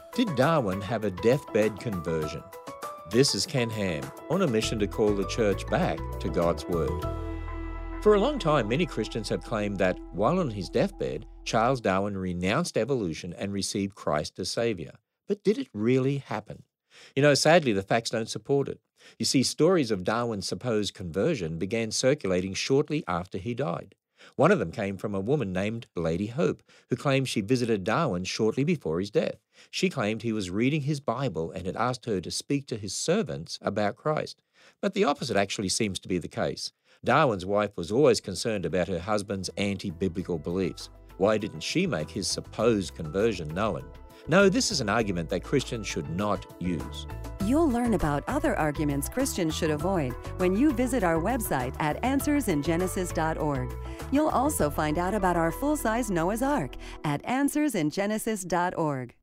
Did Darwin have a deathbed conversion? This is Ken Ham on a mission to call the church back to God's Word. For a long time, many Christians have claimed that while on his deathbed, Charles Darwin renounced evolution and received Christ as Savior. But did it really happen? Sadly, the facts don't support it. You see, stories of Darwin's supposed conversion began circulating shortly after he died. One of them came from a woman named Lady Hope, who claimed she visited Darwin shortly before his death. She claimed he was reading his Bible and had asked her to speak to his servants about Christ. But the opposite actually seems to be the case. Darwin's wife was always concerned about her husband's anti-biblical beliefs. Why didn't she make his supposed conversion known? No, this is an argument that Christians should not use. You'll learn about other arguments Christians should avoid when you visit our website at answersingenesis.org. You'll also find out about our full-size Noah's Ark at answersingenesis.org.